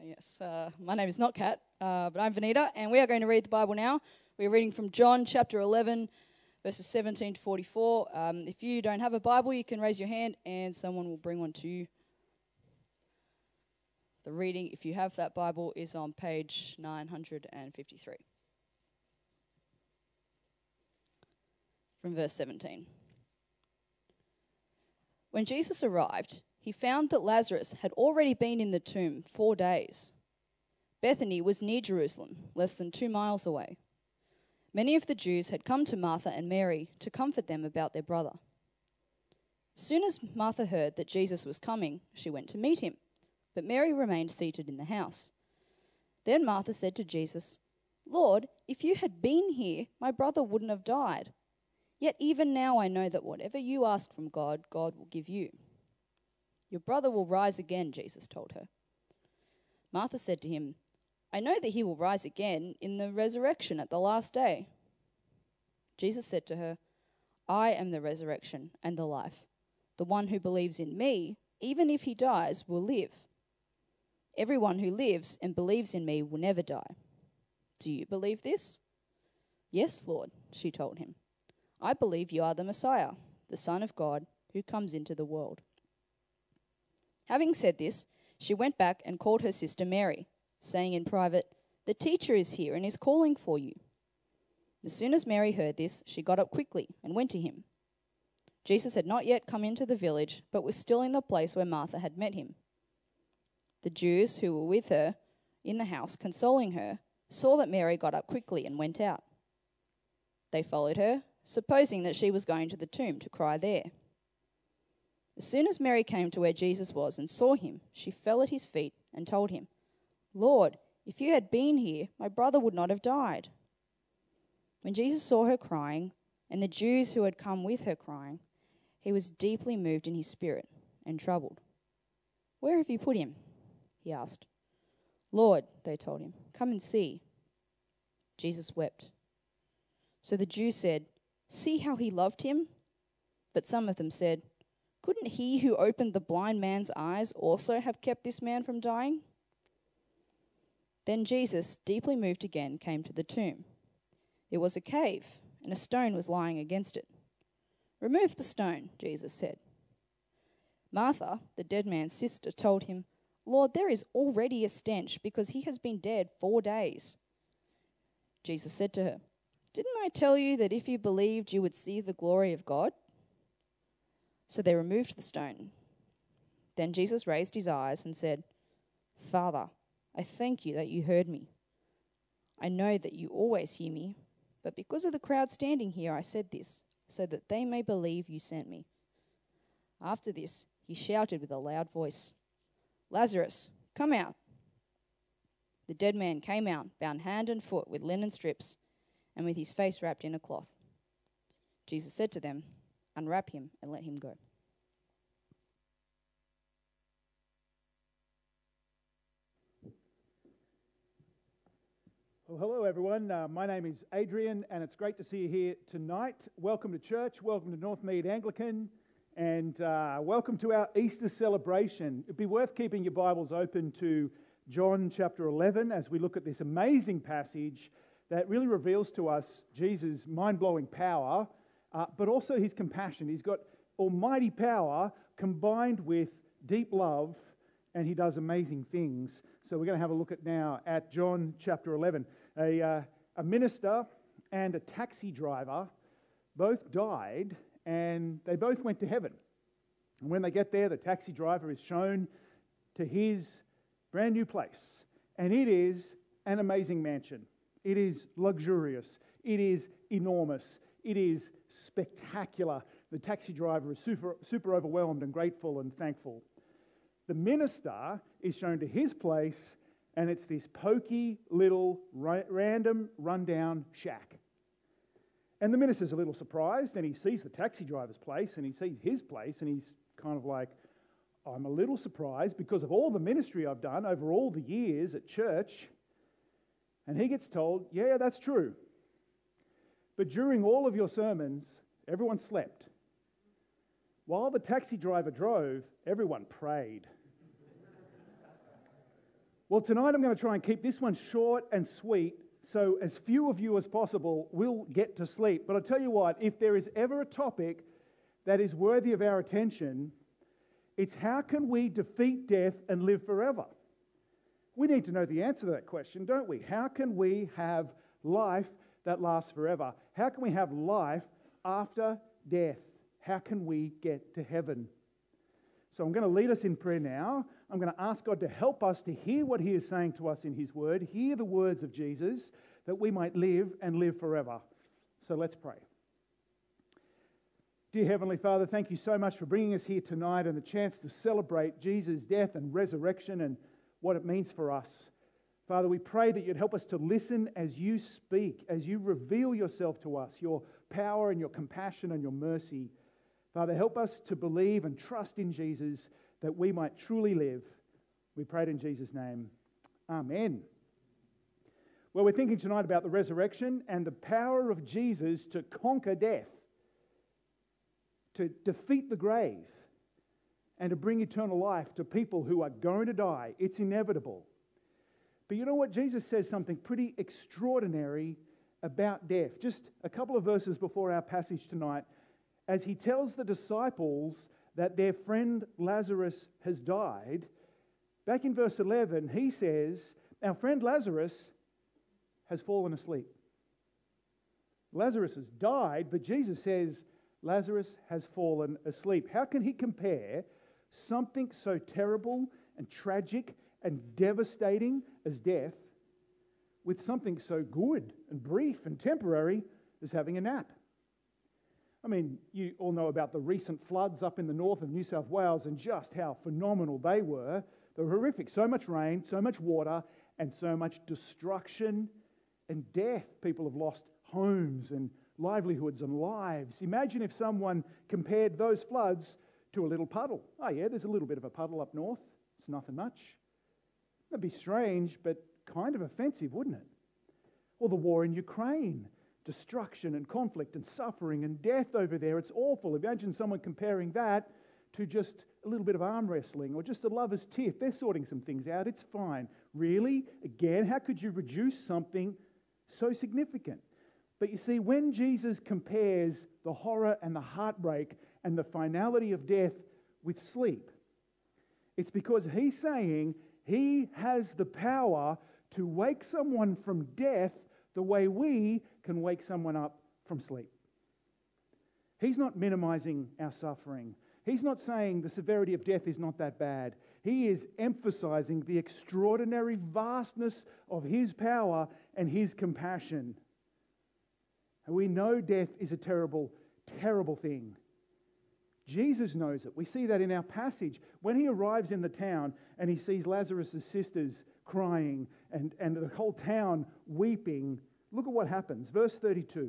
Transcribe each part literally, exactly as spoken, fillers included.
yes. Uh, my name is not Kat, uh, but I'm Vanita, and we are going to read the Bible now. We're reading from John chapter eleven, verses seventeen to forty-four. Um, if you don't have a Bible, you can raise your hand, and someone will bring one to you. The reading, if you have that Bible, is on page nine hundred fifty-three. From verse seventeen. When Jesus arrived, he found that Lazarus had already been in the tomb four days. Bethany was near Jerusalem, less than two miles away. Many of the Jews had come to Martha and Mary to comfort them about their brother. As soon as Martha heard that Jesus was coming, she went to meet him, but Mary remained seated in the house. Then Martha said to Jesus, "Lord, if you had been here, my brother wouldn't have died. Yet even now I know that whatever you ask from God, God will give you." "Your brother will rise again," Jesus told her. Martha said to him, "I know that he will rise again in the resurrection at the last day." Jesus said to her, "I am the resurrection and the life. The one who believes in me, even if he dies, will live. Everyone who lives and believes in me will never die. Do you believe this?" "Yes, Lord," she told him. "I believe you are the Messiah, the Son of God, who comes into the world." Having said this, she went back and called her sister Mary, saying in private, "The teacher is here and is calling for you." As soon as Mary heard this, she got up quickly and went to him. Jesus had not yet come into the village, but was still in the place where Martha had met him. The Jews who were with her in the house, consoling her, saw that Mary got up quickly and went out. They followed her, supposing that she was going to the tomb to cry there. As soon as Mary came to where Jesus was and saw him, she fell at his feet and told him, "Lord, if you had been here, my brother would not have died." When Jesus saw her crying, and the Jews who had come with her crying, he was deeply moved in his spirit and troubled. "Where have you put him?" he asked. "Lord," they told him, "come and see." Jesus wept. So the Jews said, "See how he loved him?" But some of them said, "Couldn't he who opened the blind man's eyes also have kept this man from dying?" Then Jesus, deeply moved again, came to the tomb. It was a cave, and a stone was lying against it. "Remove the stone," Jesus said. Martha, the dead man's sister, told him, "Lord, there is already a stench because he has been dead four days." Jesus said to her, "Didn't I tell you that if you believed, you would see the glory of God?" So they removed the stone. Then Jesus raised his eyes and said, "Father, I thank you that you heard me. I know that you always hear me, but because of the crowd standing here, I said this, so that they may believe you sent me." After this, he shouted with a loud voice, "Lazarus, come out." The dead man came out, bound hand and foot with linen strips, and with his face wrapped in a cloth. Jesus said to them, "Unwrap him and let him go." Well, hello everyone. Uh, my name is Adrian, and it's great to see you here tonight. Welcome to church, welcome to Northmead Anglican, and uh, welcome to our Easter celebration. It'd be worth keeping your Bibles open to John chapter eleven as we look at this amazing passage that really reveals to us Jesus' mind-blowing power, uh, but also his compassion. He's got almighty power combined with deep love, and he does amazing things. So we're going to have a look at now at John chapter eleven. A, uh, a minister and a taxi driver both died, and they both went to heaven. And when they get there, the taxi driver is shown to his brand new place, and it is an amazing mansion. It is luxurious. It is enormous. It is spectacular. The taxi driver is super, super overwhelmed and grateful and thankful. The minister is shown to his place, and it's this pokey little ra- random rundown shack. And the minister's a little surprised, and he sees the taxi driver's place, and he sees his place, and he's kind of like, "I'm a little surprised because of all the ministry I've done over all the years at church." And he gets told, "Yeah, that's true. But during all of your sermons, everyone slept. While the taxi driver drove, everyone prayed." Well, tonight I'm going to try and keep this one short and sweet so as few of you as possible will get to sleep. But I'll tell you what, if there is ever a topic that is worthy of our attention, it's how can we defeat death and live forever? We need to know the answer to that question, don't we? How can we have life that lasts forever? How can we have life after death? How can we get to heaven? So I'm going to lead us in prayer now. I'm going to ask God to help us to hear what He is saying to us in His Word, hear the words of Jesus, that we might live and live forever. So let's pray. Dear Heavenly Father, thank you so much for bringing us here tonight and the chance to celebrate Jesus' death and resurrection and what it means for us. Father, we pray that you'd help us to listen as you speak, as you reveal yourself to us, your power and your compassion and your mercy. Father, help us to believe and trust in Jesus that we might truly live. We pray it in Jesus' name. Amen. Well, we're thinking tonight about the resurrection and the power of Jesus to conquer death, to defeat the grave, and to bring eternal life to people who are going to die. It's inevitable. But you know what? Jesus says something pretty extraordinary about death. Just a couple of verses before our passage tonight, as he tells the disciples that their friend Lazarus has died, back in verse eleven, he says, our friend Lazarus has fallen asleep. Lazarus has died, but Jesus says Lazarus has fallen asleep. How can he compare something so terrible and tragic and devastating as death with something so good and brief and temporary as having a nap? I mean, you all know about the recent floods up in the north of New South Wales and just how phenomenal they were. They were horrific. So much rain, so much water, and so much destruction and death. People have lost homes and livelihoods and lives. Imagine if someone compared those floods to a little puddle. Oh yeah, there's a little bit of a puddle up north. It's nothing much. That'd be strange, but kind of offensive, wouldn't it? Or the war in Ukraine. Destruction and conflict and suffering and death over there. It's awful. Imagine someone comparing that to just a little bit of arm wrestling or just a lover's tiff. They're sorting some things out. It's fine. Really? Again, how could you reduce something so significant? But you see, when Jesus compares the horror and the heartbreak and the finality of death with sleep, it's because he's saying he has the power to wake someone from death the way we can wake someone up from sleep. He's not minimizing our suffering. He's not saying the severity of death is not that bad. He is emphasizing the extraordinary vastness of his power and his compassion. And we know death is a terrible, terrible thing. Jesus knows it. We see that in our passage. When he arrives in the town and he sees Lazarus' sisters crying and, and the whole town weeping, look at what happens. Verse thirty-two.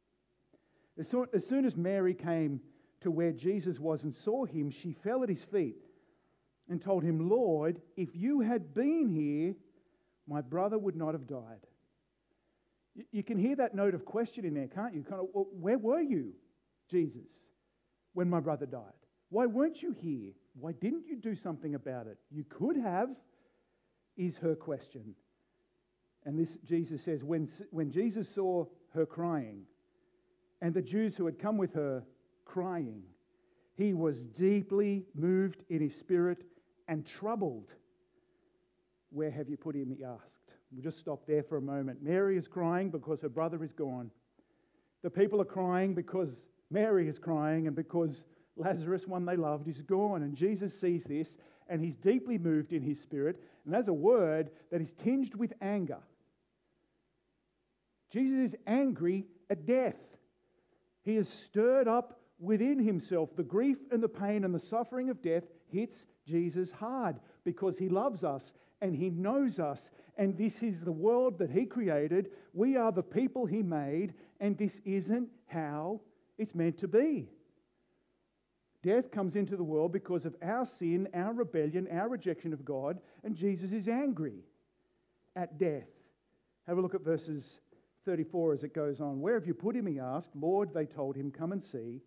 As soon, as soon as Mary came to where Jesus was and saw him, she fell at his feet and told him, "Lord, if you had been here, my brother would not have died." You, you can hear that note of question in there, can't you? Kind of, well, where were you, Jesus, when my brother died? Why weren't you here? Why didn't you do something about it? You could have, is her question. And this, Jesus says, when, when Jesus saw her crying, and the Jews who had come with her crying, he was deeply moved in his spirit and troubled. "Where have you put him?" he asked. We'll just stop there for a moment. Mary is crying because her brother is gone. The people are crying because Mary is crying and because Lazarus, one they loved, is gone. And Jesus sees this and he's deeply moved in his spirit. And that's a word that is tinged with anger. Jesus is angry at death. He is stirred up within himself. The grief and the pain and the suffering of death hits Jesus hard because he loves us and he knows us. And this is the world that he created. We are the people he made, and this isn't how it's meant to be. Death comes into the world because of our sin, our rebellion, our rejection of God, and Jesus is angry at death. Have a look at verses thirty-four as it goes on. "Where have you put him?" he asked. "Lord," they told him, "come and see."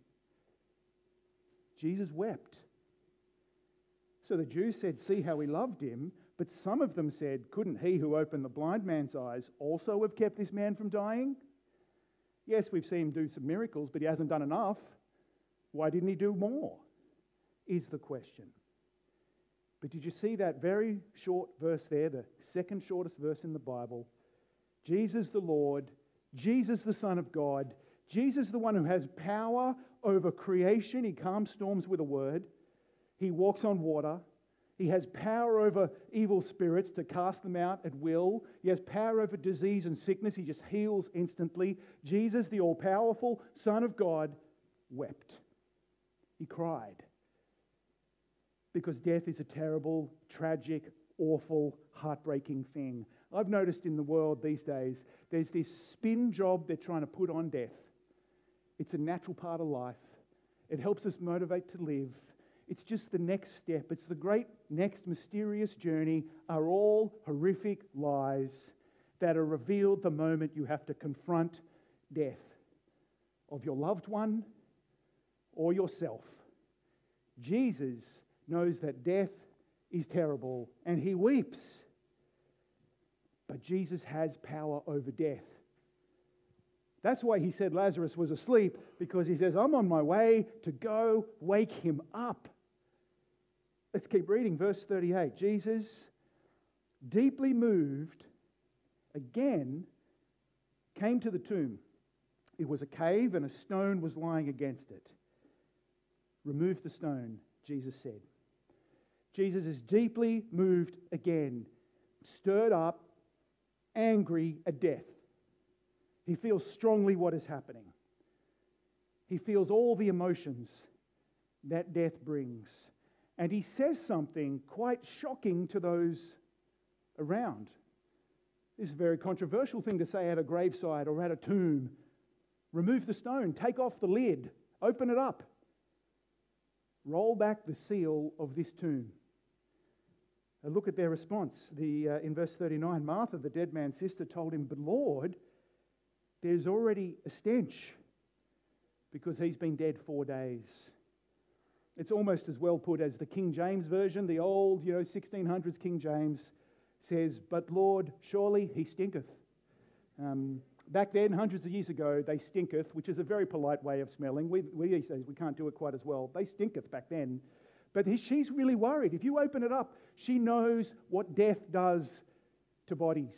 Jesus wept. So the Jews said, "See how he loved him." But some of them said, couldn't he who opened the blind man's eyes also have kept this man from dying? Yes, we've seen him do some miracles, but he hasn't done enough. Why didn't he do more? Is the question. But did you see that very short verse there, the second shortest verse in the Bible? Jesus the Lord, Jesus the Son of God, Jesus the one who has power over creation. He calms storms with a word. He walks on water. He has power over evil spirits to cast them out at will. He has power over disease and sickness. He just heals instantly. Jesus, the all-powerful Son of God, wept. He cried. Because death is a terrible, tragic, awful, heartbreaking thing. I've noticed in the world these days, there's this spin job they're trying to put on death. It's a natural part of life. It helps us motivate to live. It's just the next step. It's the great next mysterious journey are all horrific lies that are revealed the moment you have to confront death of your loved one or yourself. Jesus knows that death is terrible and he weeps. But Jesus has power over death. That's why he said Lazarus was asleep, because he says, I'm on my way to go wake him up. Let's keep reading, verse thirty-eight. Jesus, deeply moved, again came to the tomb. It was a cave and a stone was lying against it. Remove the stone, Jesus said. Jesus is deeply moved again, stirred up, angry at death. He feels strongly what is happening. He feels all the emotions that death brings. And he says something quite shocking to those around. This is a very controversial thing to say at a graveside or at a tomb. Remove the stone, take off the lid, open it up. Roll back the seal of this tomb. And look at their response. The, uh, in verse thirty-nine, Martha, the dead man's sister, told him, but Lord, there's already a stench because he's been dead four days. It's almost as well put as the King James Version, the old, you know, sixteen hundreds King James says, but Lord, surely he stinketh. Um, back then, hundreds of years ago, they stinketh, which is a very polite way of smelling. We, we these days, we can't do it quite as well. They stinketh back then. But he, she's really worried. If you open it up, she knows what death does to bodies.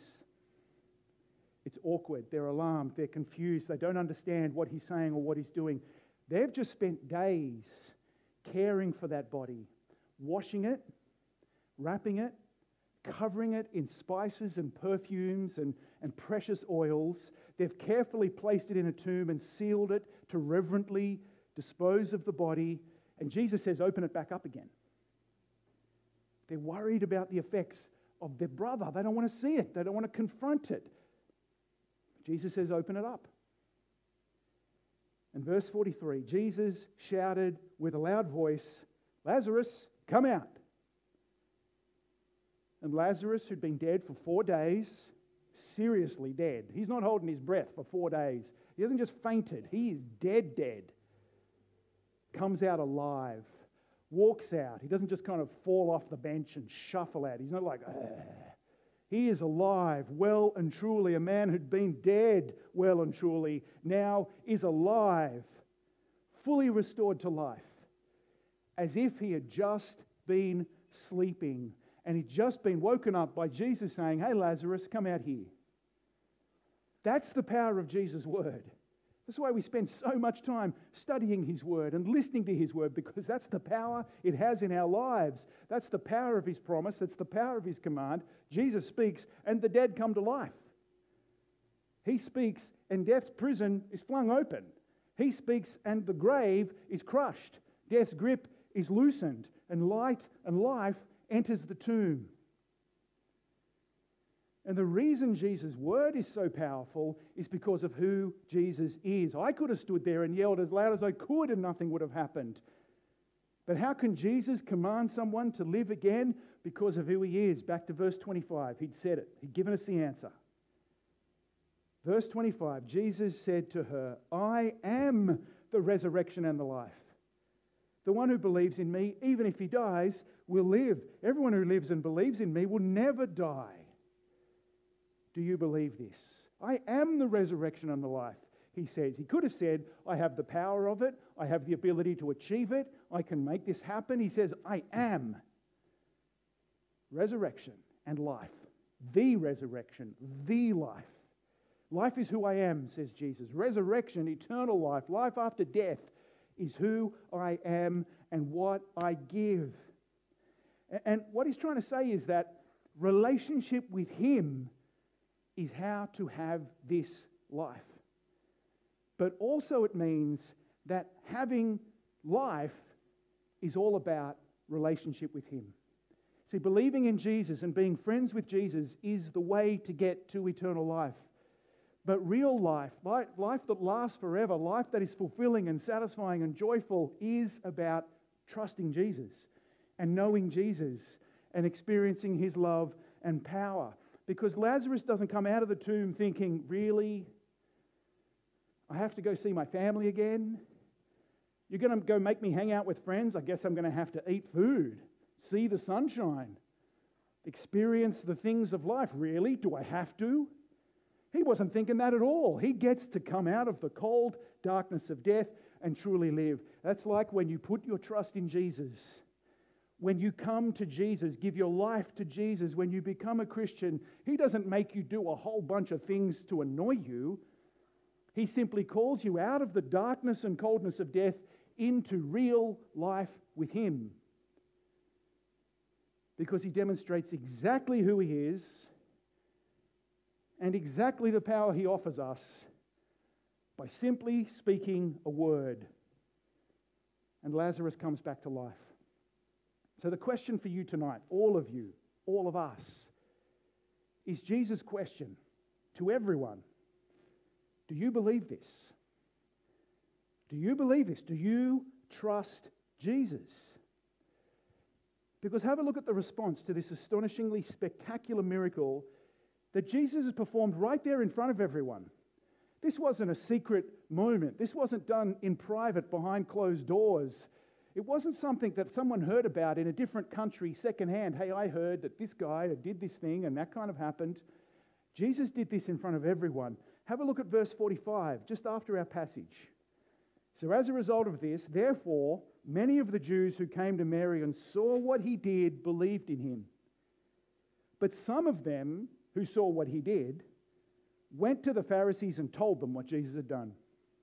It's awkward. They're alarmed. They're confused. They don't understand what he's saying or what he's doing. They've just spent days caring for that body, washing it, wrapping it, covering it in spices and perfumes and, and precious oils. They've carefully placed it in a tomb and sealed it to reverently dispose of the body. And Jesus says, open it back up again. They're worried about the effects of their brother. They don't want to see it. They don't want to confront it. Jesus says, open it up. And verse forty-three, Jesus shouted with a loud voice, Lazarus, come out. And Lazarus, who'd been dead for four days, seriously dead. He's not holding his breath for four days. He hasn't just fainted. He is dead, dead. Comes out alive, walks out. He doesn't just kind of fall off the bench and shuffle out. He's not like, ugh. He is alive, well and truly. A man who'd been dead, well and truly, now is alive, fully restored to life, as if he had just been sleeping and he'd just been woken up by Jesus saying, hey, Lazarus, come out here. That's the power of Jesus' word. That's why we spend so much time studying his word and listening to his word, because that's the power it has in our lives. That's the power of his promise. That's the power of his command. Jesus speaks and the dead come to life. He speaks and death's prison is flung open. He speaks and the grave is crushed. Death's grip is loosened and light and life enters the tomb. And the reason Jesus' word is so powerful is because of who Jesus is. I could have stood there and yelled as loud as I could and nothing would have happened. But how can Jesus command someone to live again? Because of who he is. Back to verse twenty-five. He'd said it. He'd given us the answer. Verse twenty-five, Jesus said to her, I am the resurrection and the life. The one who believes in me, even if he dies, will live. Everyone who lives and believes in me will never die. Do you believe this? I am the resurrection and the life, he says. He could have said, I have the power of it. I have the ability to achieve it. I can make this happen. He says, I am resurrection and life. The resurrection, the life. Life is who I am, says Jesus. Resurrection, eternal life, life after death is who I am and what I give. And what he's trying to say is that relationship with him is how to have this life. But also it means that having life is all about relationship with him. See, believing in Jesus and being friends with Jesus is the way to get to eternal life. But real life, life, life that lasts forever, life that is fulfilling and satisfying and joyful, is about trusting Jesus and knowing Jesus and experiencing his love and power. Because Lazarus doesn't come out of the tomb thinking, really? I have to go see my family again? You're going to go make me hang out with friends? I guess I'm going to have to eat food, see the sunshine, experience the things of life. Really? Do I have to? He wasn't thinking that at all. He gets to come out of the cold darkness of death and truly live. That's like when you put your trust in Jesus. When you come to Jesus, give your life to Jesus, when you become a Christian, he doesn't make you do a whole bunch of things to annoy you. He simply calls you out of the darkness and coldness of death into real life with him. Because he demonstrates exactly who he is and exactly the power he offers us by simply speaking a word. And Lazarus comes back to life. So the question for you tonight, all of you, all of us, is Jesus' question to everyone. Do you believe this? Do you believe this? Do you trust Jesus? Because have a look at the response to this astonishingly spectacular miracle that Jesus has performed right there in front of everyone. This wasn't a secret moment. This wasn't done in private behind closed doors. It wasn't something that someone heard about in a different country secondhand. Hey, I heard that this guy did this thing and that kind of happened. Jesus did this in front of everyone. Have a look at verse forty-five, just after our passage. So as a result of this, therefore, many of the Jews who came to Mary and saw what he did believed in him. But some of them who saw what he did went to the Pharisees and told them what Jesus had done.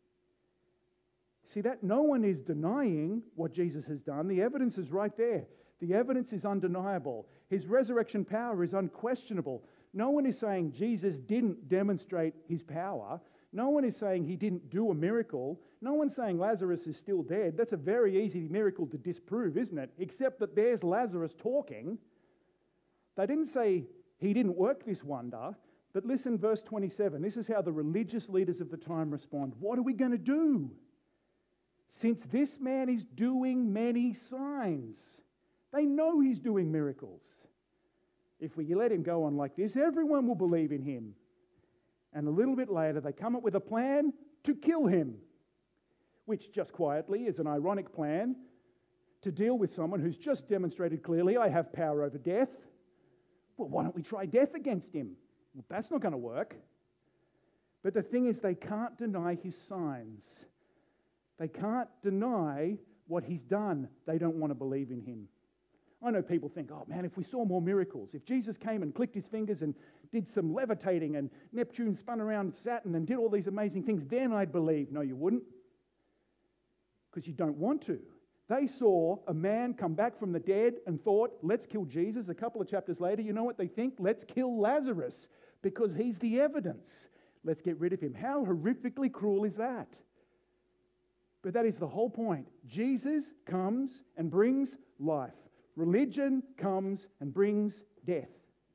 See that? No one is denying what Jesus has done. The evidence is right there. The evidence is undeniable. His resurrection power is unquestionable. No one is saying Jesus didn't demonstrate his power. No one is saying he didn't do a miracle. No one's saying Lazarus is still dead. That's a very easy miracle to disprove, isn't it? Except that there's Lazarus talking. They didn't say he didn't work this wonder. But listen, verse twenty-seven. This is how the religious leaders of the time respond. What are we going to do? Since this man is doing many signs. They know he's doing miracles. If we let him go on like this, everyone will believe in him. And a little bit later, they come up with a plan to kill him, which just quietly is an ironic plan to deal with someone who's just demonstrated clearly, I have power over death. Well, why don't we try death against him? Well, that's not going to work. But the thing is, they can't deny his signs. They can't deny what he's done. They don't want to believe in him. I know people think, oh man, if we saw more miracles, if Jesus came and clicked his fingers and did some levitating and Neptune spun around Saturn and did all these amazing things, then I'd believe. No, you wouldn't. Because you don't want to. They saw a man come back from the dead and thought, let's kill Jesus. A couple of chapters later, you know what they think? Let's kill Lazarus because he's the evidence. Let's get rid of him. How horrifically cruel is that? But that is the whole point. Jesus comes and brings life. Religion comes and brings death.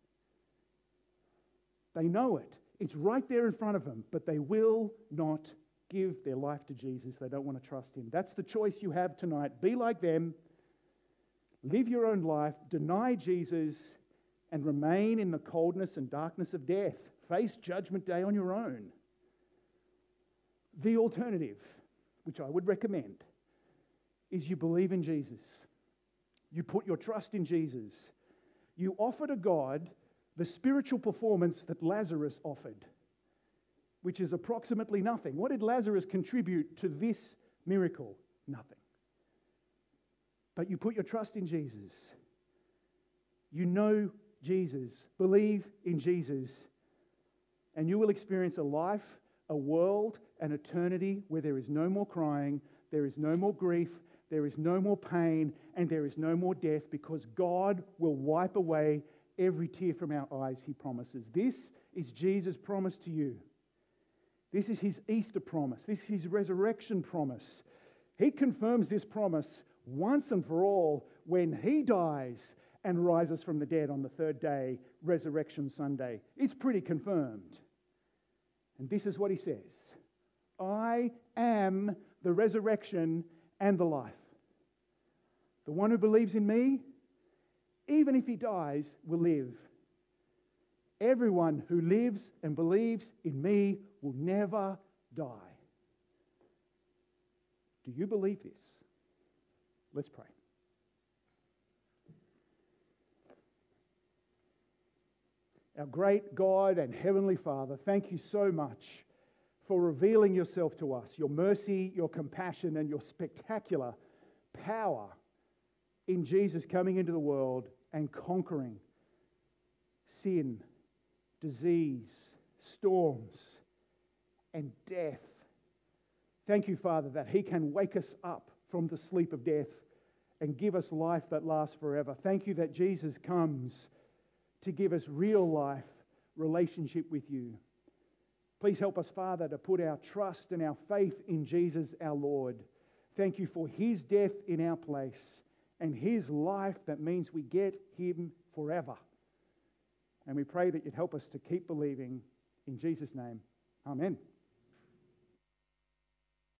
They know it. It's right there in front of them, but they will not give their life to Jesus. They don't want to trust him. That's the choice you have tonight. Be like them. Live your own life. Deny Jesus and remain in the coldness and darkness of death. Face judgment day on your own. The alternative, which I would recommend, is you believe in Jesus. You put your trust in Jesus. You offer to God the spiritual performance that Lazarus offered, which is approximately nothing. What did Lazarus contribute to this miracle? Nothing. But you put your trust in Jesus. You know Jesus. Believe in Jesus. And you will experience a life, a world, an eternity where there is no more crying, there is no more grief, there is no more pain, and there is no more death, because God will wipe away every tear from our eyes, he promises. This is Jesus' promise to you. This is his Easter promise. This is his resurrection promise. He confirms this promise once and for all when he dies and rises from the dead on the third day, Resurrection Sunday. It's pretty confirmed. And this is what he says: I am the resurrection and the life. The one who believes in me, even if he dies, will live. Everyone who lives and believes in me will never die. Do you believe this? Let's pray. Our great God and Heavenly Father, thank you so much for revealing yourself to us, your mercy, your compassion, and your spectacular power in Jesus coming into the world and conquering sin, disease, storms, and death. Thank you, Father, that he can wake us up from the sleep of death and give us life that lasts forever. Thank you that Jesus comes to give us real life relationship with you. Please help us, Father, to put our trust and our faith in Jesus our Lord. Thank you for his death in our place and his life that means we get him forever. And we pray that you'd help us to keep believing. In Jesus' name, amen.